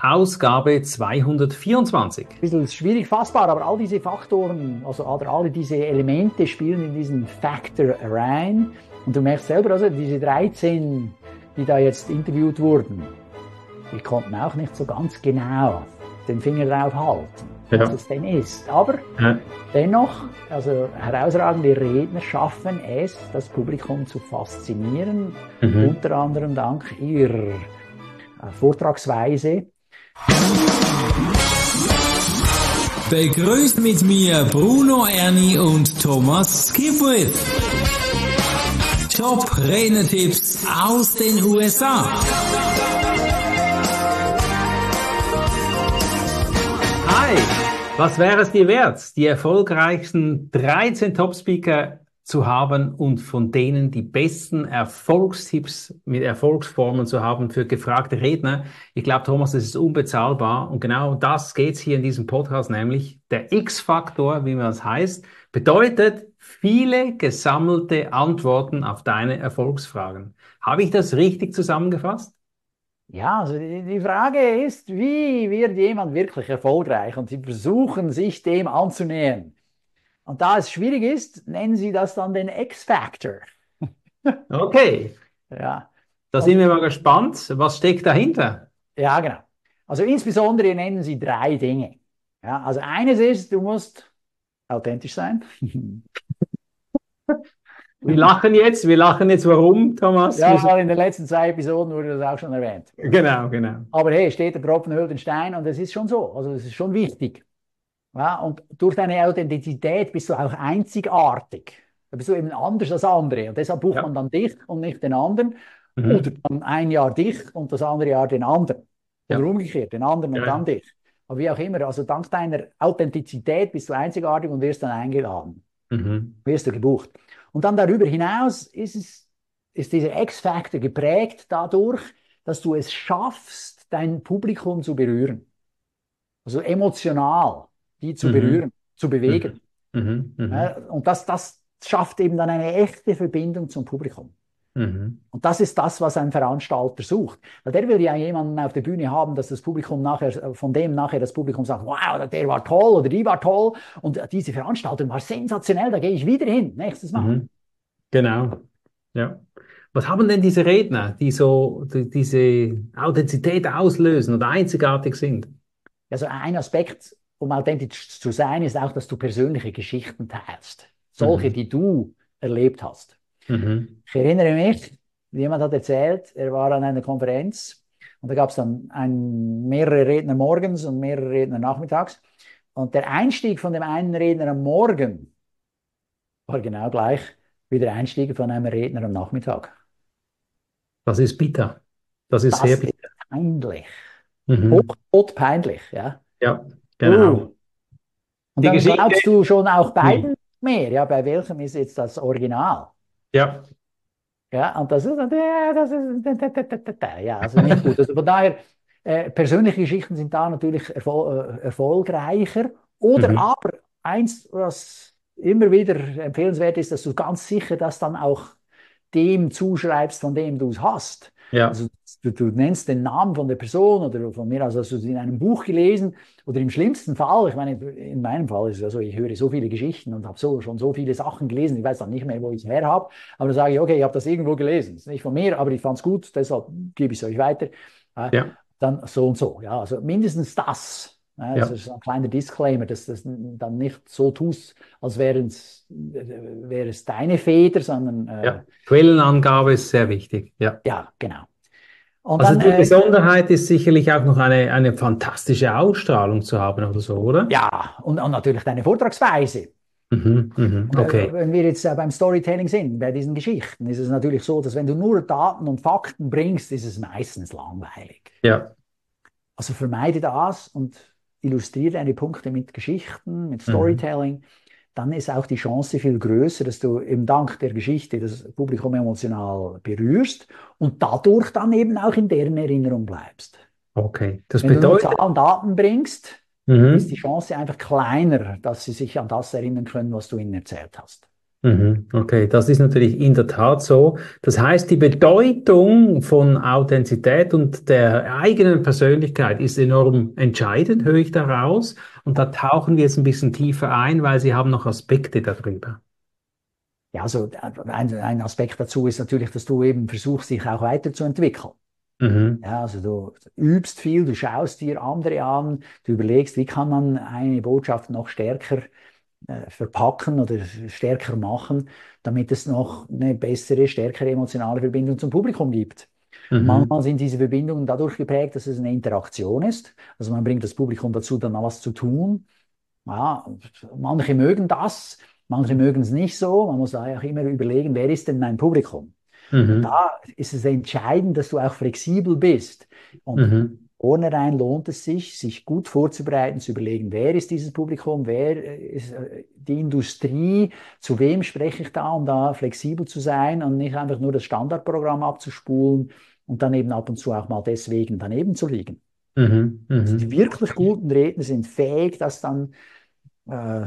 Ausgabe 224. Ein bisschen schwierig fassbar, aber all diese Faktoren, also alle diese Elemente spielen in diesen Factor rein. Und du merkst selber, also diese 13, die da jetzt interviewt wurden, die konnten auch nicht so ganz genau den Finger drauf halten, was es denn ist. Aber dennoch, also herausragende Redner schaffen es, das Publikum zu faszinieren, unter anderem dank ihrer Vortragsweise. Begrüßt mit mir Bruno Erni und Thomas Skipwith. Top-Rednertipps aus den USA. Hi, was wäre es dir wert, die erfolgreichsten 13 Top-Speaker zu haben und von denen die besten Erfolgstipps mit Erfolgsformeln zu haben für gefragte Redner? Ich glaube, Thomas, das ist unbezahlbar. Und genau das geht's hier in diesem Podcast, nämlich der X-Faktor, wie man das heißt, bedeutet viele gesammelte Antworten auf deine Erfolgsfragen. Habe ich das richtig zusammengefasst? Ja, also die Frage ist, wie wird jemand wirklich erfolgreich? Und Sie versuchen, sich dem anzunähern. Und da es schwierig ist, nennen Sie das dann den X-Factor. Okay, Ja. da sind wir mal gespannt. Was steckt dahinter? Ja, genau. Also insbesondere nennen Sie 3 Dinge. Ja, also eines ist, du musst authentisch sein. Wir lachen jetzt. Warum, Thomas? Ja, weil in den letzten 2 Episoden wurde das auch schon erwähnt. Genau. Aber hey, steht der Tropfen höhlt den Stein und das ist schon so. Also das ist schon wichtig. Ja, und durch deine Authentizität bist du auch einzigartig. Da bist du eben anders als andere. Und deshalb bucht man dann dich und nicht den anderen. Oder dann ein Jahr dich und das andere Jahr den anderen. Oder umgekehrt, den anderen und dann dich. Aber wie auch immer, also dank deiner Authentizität bist du einzigartig und wirst dann eingeladen. Wirst du gebucht. Und dann darüber hinaus ist dieser X-Factor geprägt dadurch, dass du es schaffst, dein Publikum zu berühren. Also emotional die zu berühren, zu bewegen. Ja, und das schafft eben dann eine echte Verbindung zum Publikum. Und das ist das, was ein Veranstalter sucht. Weil der will ja jemanden auf der Bühne haben, dass das Publikum nachher, von dem nachher das Publikum sagt, wow, der war toll oder die war toll und diese Veranstaltung war sensationell, da gehe ich wieder hin, nächstes Mal. Genau, ja. Was haben denn diese Redner, die so diese Authentizität auslösen oder einzigartig sind? Also ein Aspekt, um authentisch zu sein, ist auch, dass du persönliche Geschichten teilst. Solche, die du erlebt hast. Ich erinnere mich, jemand hat erzählt, er war an einer Konferenz und da gab es dann mehrere Redner morgens und mehrere Redner nachmittags. Und der Einstieg von dem einen Redner am Morgen war genau gleich wie der Einstieg von einem Redner am Nachmittag. Das ist bitter. Das ist sehr bitter. Das ist peinlich. Hochpeinlich, ja. Ja, genau. Und dann glaubst du schon auch beiden mehr. Ja, bei welchem ist jetzt das Original? Ja. Ja, und das ist ja, also nicht gut. Also von daher, persönliche Geschichten sind da natürlich erfolgreicher. Oder aber eins, was immer wieder empfehlenswert ist, dass du ganz sicher das dann auch dem zuschreibst, von dem du es hast. Ja. Also du nennst den Namen von der Person oder von mir aus hast du es in einem Buch gelesen oder im schlimmsten Fall, ich meine, in meinem Fall ist es also, ich höre so viele Geschichten und habe schon so viele Sachen gelesen, ich weiß dann nicht mehr, wo ich es her habe, aber dann sage ich, okay, ich habe das irgendwo gelesen, das ist nicht von mir, aber ich fand es gut, deshalb gebe ich es euch weiter. Dann so und so, ja, also mindestens das. Das ist ein kleiner Disclaimer, dass du das dann nicht so tust, als wäre es deine Feder, sondern Quellenangabe ist sehr wichtig. Ja, genau. Und also dann, die Besonderheit ist sicherlich auch noch eine fantastische Ausstrahlung zu haben oder so, oder? Ja, und natürlich deine Vortragsweise. Okay. Wenn wir jetzt beim Storytelling sind, bei diesen Geschichten, ist es natürlich so, dass wenn du nur Daten und Fakten bringst, ist es meistens langweilig. Ja. Also vermeide das und illustriere deine Punkte mit Geschichten, mit Storytelling. Dann ist auch die Chance viel größer, dass du eben dank der Geschichte das Publikum emotional berührst und dadurch dann eben auch in deren Erinnerung bleibst. Okay, das Wenn du nur bedeutet, Zahlen und Daten bringst, ist die Chance einfach kleiner, dass sie sich an das erinnern können, was du ihnen erzählt hast. Okay, das ist natürlich in der Tat so. Das heißt, die Bedeutung von Authentizität und der eigenen Persönlichkeit ist enorm entscheidend, höre ich daraus. Und da tauchen wir jetzt ein bisschen tiefer ein, weil Sie haben noch Aspekte darüber. Ja, also ein Aspekt dazu ist natürlich, dass du eben versuchst, dich auch weiterzuentwickeln. Mhm. Ja, also du übst viel, du schaust dir andere an, du überlegst, wie kann man eine Botschaft noch stärker verpacken oder stärker machen, damit es noch eine bessere, stärkere emotionale Verbindung zum Publikum gibt. Und Mhm. manchmal sind diese Verbindungen dadurch geprägt, dass es eine Interaktion ist. Also man bringt das Publikum dazu, dann mal was zu tun. Ja, manche mögen das, manche mögen es nicht so. Man muss da auch immer überlegen, wer ist denn mein Publikum? Und Mhm. da ist es entscheidend, dass du auch flexibel bist. Und Mhm. vornherein lohnt es sich, sich gut vorzubereiten, zu überlegen, wer ist dieses Publikum, wer ist die Industrie, zu wem spreche ich da, um da flexibel zu sein und nicht einfach nur das Standardprogramm abzuspulen und dann eben ab und zu auch mal deswegen daneben zu liegen. Mhm. Also die Mhm. wirklich guten Redner sind fähig, das dann äh,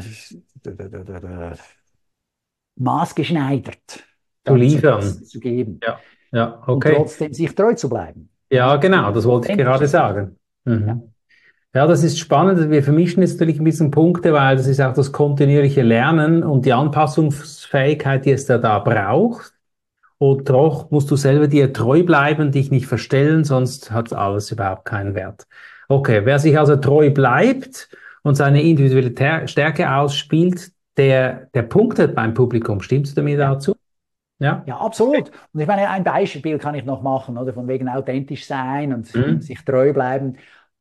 maßgeschneidert Zu dann zum liefern. Besten zu geben Ja. Ja, und okay. trotzdem sich treu zu bleiben. Ja, Ja, genau, das wollte ich authentisch gerade zu sein. sagen. Ja. Mhm. Ja, das ist spannend. Wir vermischen jetzt natürlich ein bisschen Punkte, weil das ist auch das kontinuierliche Lernen und die Anpassungsfähigkeit, die es da braucht. Und doch musst du selber dir treu bleiben, dich nicht verstellen, sonst hat alles überhaupt keinen Wert. Okay, wer sich also treu bleibt und seine individuelle Stärke ausspielt, der punktet beim Publikum. Stimmst du mir Ja. dazu? Ja? Ja, absolut. Und ich meine, ein Beispiel kann ich noch machen, oder von wegen authentisch sein und Mhm. sich treu bleiben.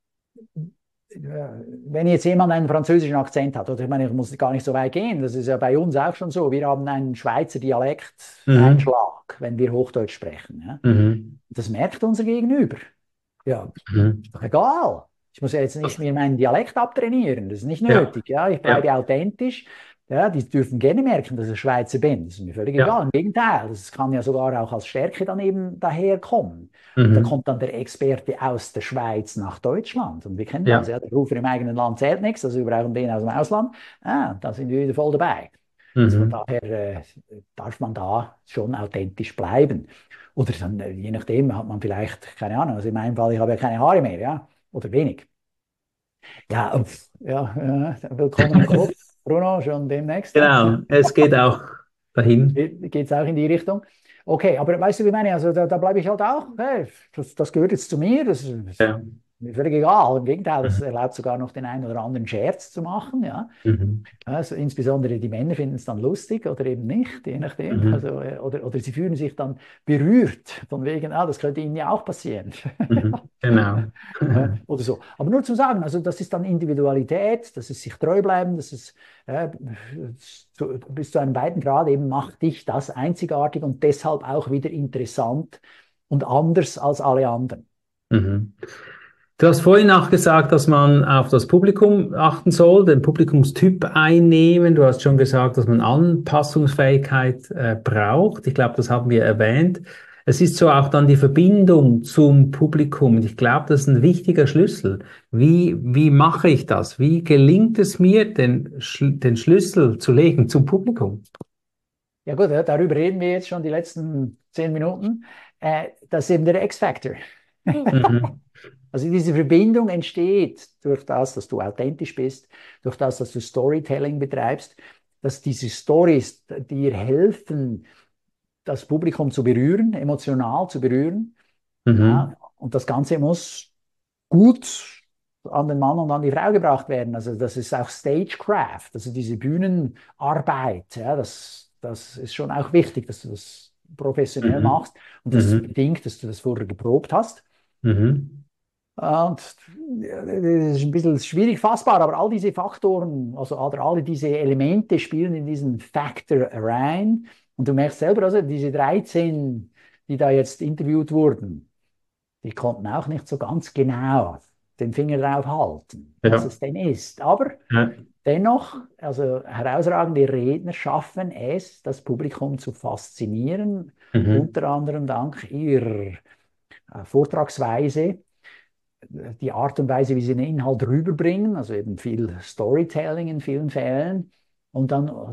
Wenn jetzt jemand einen französischen Akzent hat, oder ich meine, ich muss gar nicht so weit gehen, das ist ja bei uns auch schon so. Wir haben einen Schweizer Mhm. Dialekteinschlag, wenn wir Hochdeutsch sprechen. Ja. Mhm. Das merkt unser Gegenüber. Ja, Mhm. ist doch egal. Ich muss ja jetzt nicht Das, mehr meinen Dialekt abtrainieren, das ist nicht ja, nötig. Ja, ich ja. bleibe authentisch. Ja, die dürfen gerne merken, dass ich Schweizer bin. Das ist mir völlig Ja. egal. Im Gegenteil, das kann ja sogar auch als Stärke dann eben daherkommen. Und da Mhm. kommt dann der Experte aus der Schweiz nach Deutschland. Und wir kennen das, Ja. ja. Der Rufer im eigenen Land zählt nichts, also wir brauchen den aus dem Ausland. Ah, da sind wir wieder voll dabei. Also von Mhm. daher darf man da schon authentisch bleiben. Oder dann, je nachdem, hat man vielleicht, keine Ahnung, also in meinem Fall, ich habe ja keine Haare mehr, ja, oder wenig. Ja, ja, willkommen im Club, Bruno, schon demnächst. Genau, es geht auch dahin. Geht es auch in die Richtung? Okay, aber weißt du, wie ich meine? Also da bleibe ich halt auch, hey, das gehört jetzt zu mir, das ist Ja. mir völlig egal. Im Gegenteil, das Mhm. erlaubt sogar noch den einen oder anderen Scherz zu machen, ja. Mhm. Also insbesondere die Männer finden es dann lustig oder eben nicht, je nachdem. Mhm. Also, oder sie fühlen sich dann berührt, von wegen, ah, das könnte ihnen ja auch passieren. Mhm. Genau. Oder so. Aber nur zu sagen, also das ist dann Individualität, das ist sich treu bleiben, das ist äh, bis zu einem weiten Grad eben macht dich das einzigartig und deshalb auch wieder interessant und anders als alle anderen. Mhm. Du hast vorhin auch gesagt, dass man auf das Publikum achten soll, den Publikumstyp einnehmen. Du hast schon gesagt, dass man Anpassungsfähigkeit braucht. Ich glaube, das haben wir erwähnt. Es ist so auch dann die Verbindung zum Publikum. Und ich glaube, das ist ein wichtiger Schlüssel. Wie mache ich das? Wie gelingt es mir, den Schlüssel zu legen zum Publikum? Ja gut, darüber reden wir jetzt schon die letzten 10 Minuten. Das ist eben der X-Factor. Mhm. Also diese Verbindung entsteht durch das, dass du authentisch bist, durch das, dass du Storytelling betreibst, dass diese Stories dir helfen, das Publikum zu berühren, emotional zu berühren. Mhm. Ja, und das Ganze muss gut an den Mann und an die Frau gebracht werden. Also das ist auch Stagecraft, also diese Bühnenarbeit. Ja, das ist schon auch wichtig, dass du das professionell Mhm. machst und das Mhm. bedingt, dass du das vorher geprobt hast. Mhm. Und das ist ein bisschen schwierig fassbar, aber all diese Faktoren, also oder alle diese Elemente spielen in diesen Factor rein. Und du merkst selber, also diese 13, die da jetzt interviewt wurden, die konnten auch nicht so ganz genau den Finger drauf halten, was Ja. es denn ist. Aber Ja. dennoch, also herausragende Redner schaffen es, das Publikum zu faszinieren, Mhm. unter anderem dank ihrer Vortragsweise, die Art und Weise, wie sie den Inhalt rüberbringen, also eben viel Storytelling in vielen Fällen und dann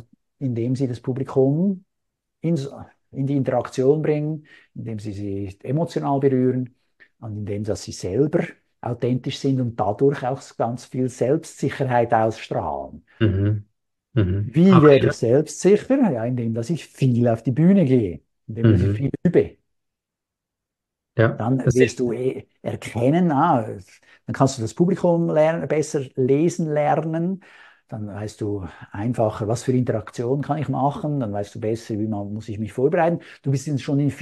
indem sie das Publikum in die Interaktion bringen, indem sie emotional berühren und indem dass sie selber authentisch sind und dadurch auch ganz viel Selbstsicherheit ausstrahlen. Mhm. Mhm. Wie werde Okay. ich selbstsicher? Ja, indem dass ich viel auf die Bühne gehe, indem dass ich Mhm. viel übe. Ja, Dann das wirst ist, du erkennen, dann kannst du das Publikum besser lesen lernen. Dann weißt du einfacher, was für Interaktion kann ich machen. Dann weißt du besser, muss ich mich vorbereiten. Du bist schon in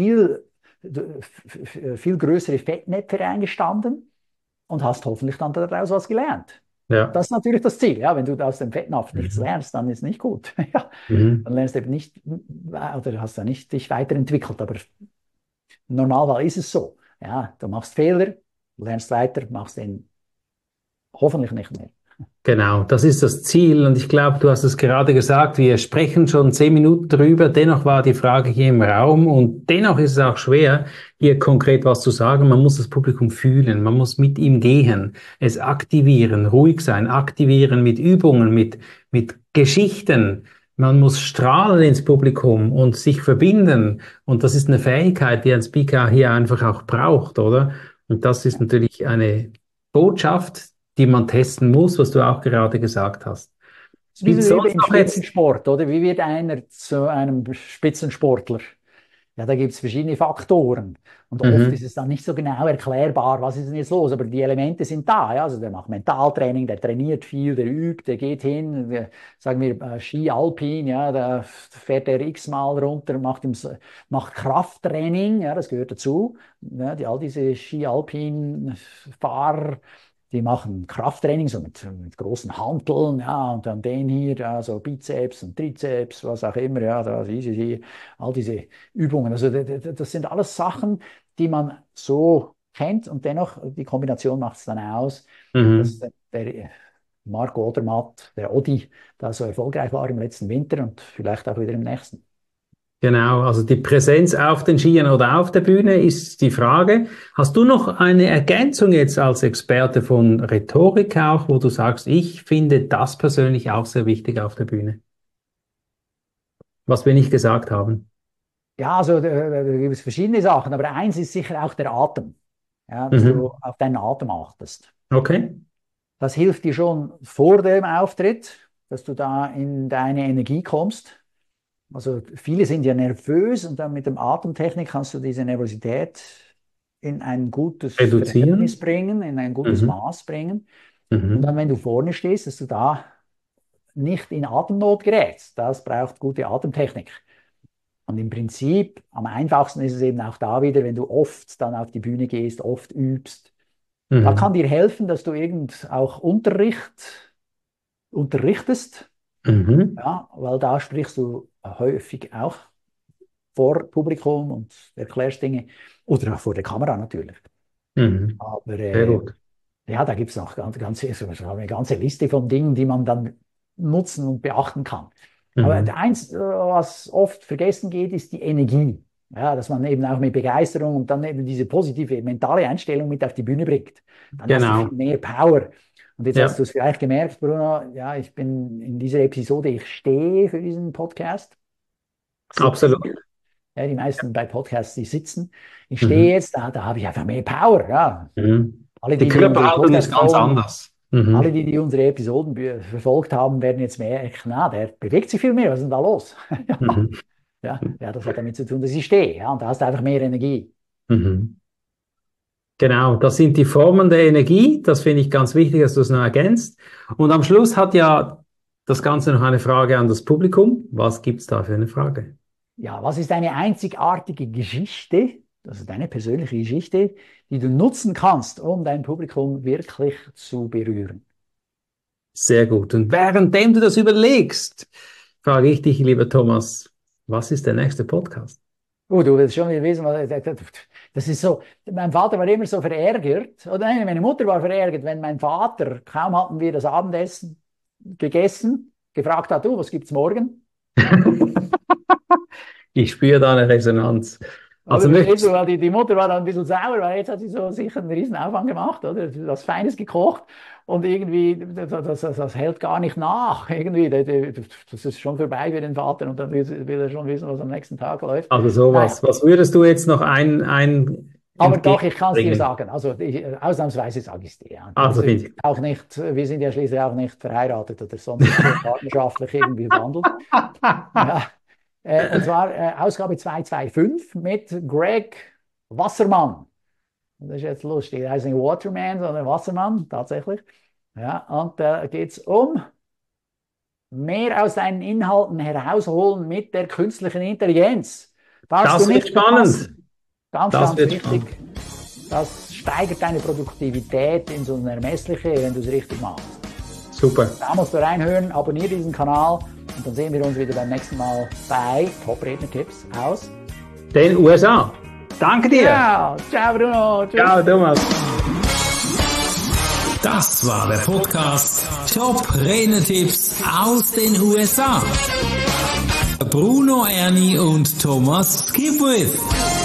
viel größere Fettnäpfe eingestanden und hast hoffentlich dann daraus was gelernt. ja. Das ist natürlich das Ziel. Ja, wenn du aus dem Fettnapf nichts Mhm. lernst, dann ist nicht gut. Ja, Mhm. dann lernst du eben nicht, oder hast du nicht dich weiterentwickelt. Aber im Normalfall ist es so. Ja, du machst Fehler, du lernst weiter, machst den hoffentlich nicht mehr. Genau, das ist das Ziel. Und ich glaube, du hast es gerade gesagt, wir sprechen schon 10 Minuten drüber. Dennoch war die Frage hier im Raum und dennoch ist es auch schwer, hier konkret was zu sagen. Man muss das Publikum fühlen, man muss mit ihm gehen, es aktivieren, ruhig sein, aktivieren mit Übungen, mit Geschichten. Man muss strahlen ins Publikum und sich verbinden. Und das ist eine Fähigkeit, die ein Speaker hier einfach auch braucht, oder? Und das ist natürlich eine Botschaft, die man testen muss, was du auch gerade gesagt hast. Es ist wie Gibt so es sonst im noch jetzt? Spitzensport, oder? Wie wird einer zu einem Spitzensportler? Ja, da gibt es verschiedene Faktoren. Und oft ist Mhm. es dann nicht so genau erklärbar, was ist denn jetzt los. Aber die Elemente sind da. Ja? Also der macht Mentaltraining, der trainiert viel, der übt, der geht hin, sagen wir Ski Alpin, ja, da fährt er x-mal runter, macht Krafttraining, ja, das gehört dazu. Ja, all diese Ski Alpin-Fahrer, die machen Krafttraining so mit großen Hanteln, ja, und dann den hier, ja, so Bizeps und Trizeps, was auch immer, ja, da easy hier, all diese Übungen. Also das sind alles Sachen, die man so kennt und dennoch die Kombination macht es dann aus, dass Mhm. der Marco Odermatt, der Odi, da so erfolgreich war im letzten Winter und vielleicht auch wieder im nächsten. Genau, also die Präsenz auf den Skiern oder auf der Bühne ist die Frage. Hast du noch eine Ergänzung jetzt als Experte von Rhetorik auch, wo du sagst, ich finde das persönlich auch sehr wichtig auf der Bühne, was wir nicht gesagt haben? Ja, also da gibt es verschiedene Sachen, aber eins ist sicher auch der Atem, ja, dass du Mhm. auf deinen Atem achtest. Okay. Das hilft dir schon vor dem Auftritt, dass du da in deine Energie kommst. Also viele sind ja nervös und dann mit dem Atemtechnik kannst du diese Nervosität in ein gutes Verhältnis Reduzieren. bringen, in ein gutes Mhm. Maß bringen. Und dann, Mhm. wenn du vorne stehst, dass du da nicht in Atemnot gerätst. Das braucht gute Atemtechnik. Und im Prinzip, am einfachsten ist es eben auch da wieder, wenn du oft dann auf die Bühne gehst, oft übst. Da kann Mhm. dir helfen, dass du irgend auch unterrichtest, Mhm. ja, weil da sprichst du häufig auch vor Publikum und erklärst Dinge oder auch vor der Kamera natürlich. Mhm. Aber Sehr gut. ja, da gibt es noch eine ganze Liste von Dingen, die man dann nutzen und beachten kann. Aber Mhm. eins, was oft vergessen geht, ist die Energie. Ja, dass man eben auch mit Begeisterung und dann eben diese positive mentale Einstellung mit auf die Bühne bringt. Dann hast du viel Genau. mehr Power. Und jetzt hast Ja, du es vielleicht gemerkt, Bruno, ja, ich bin in dieser Episode, ich stehe für diesen Podcast, sitze absolut. hier. Ja, die meisten bei Podcasts, die sitzen. Ich stehe Mhm. jetzt da habe ich einfach mehr Power. Ja. Mhm. Alle, Die die unsere Körperhaltung ist Podcasts ganz folgen, anders. Mhm. unsere Episoden verfolgt haben, werden jetzt merken, na, der bewegt sich viel mehr, was ist denn da los? Ja, Mhm. ja, das hat damit zu tun, dass ich stehe. Ja, und da hast du einfach mehr Energie. Mhm. Genau, das sind die Formen der Energie. Das finde ich ganz wichtig, dass du es noch ergänzt. Und am Schluss hat ja das Ganze noch eine Frage an das Publikum. Was gibt's da für eine Frage? Ja, was ist eine einzigartige Geschichte, also deine persönliche Geschichte, die du nutzen kannst, um dein Publikum wirklich zu berühren? Sehr gut. Und währenddem du das überlegst, frage ich dich, lieber Thomas, was ist der nächste Podcast? Du willst schon wieder wissen, das ist so, mein Vater war immer so verärgert, oder nein, meine Mutter war verärgert, wenn mein Vater, kaum hatten wir das Abendessen gegessen, gefragt hat, du, was gibt's morgen? Ich spüre da eine Resonanz. Also weil die Mutter war dann ein bisschen sauer, weil jetzt hat sie so sicher einen riesen Aufwand gemacht, oder? Was Feines gekocht. Und irgendwie, das hält gar nicht nach. Irgendwie, das ist schon vorbei für den Vater und dann will er schon wissen, was am nächsten Tag läuft. Also sowas. Was würdest du jetzt noch aber doch, ich kann es dir sagen. Also ausnahmsweise sage ich es dir. Ja. Also auch nicht, wir sind ja schließlich auch nicht verheiratet oder sonst partnerschaftlich irgendwie verwandelt. Ja. Und zwar Ausgabe 225 mit Greg Wassermann. Das ist jetzt lustig. Er heißt nicht Waterman, sondern Wassermann, tatsächlich. Ja, und da geht es um mehr aus deinen Inhalten herausholen mit der künstlichen Intelligenz. Das wird spannend. Ganz wichtig. Das steigert deine Produktivität ins Unermessliche, wenn du es richtig machst. Super. Da musst du reinhören, abonniere diesen Kanal und dann sehen wir uns wieder beim nächsten Mal bei Top-Redner-Tipps aus den USA. Danke dir. Ja, ciao Bruno. Tschüss. Ciao Thomas. Das war der Podcast Top-Redner-Tipps aus den USA. Bruno Erni und Thomas Skipwith.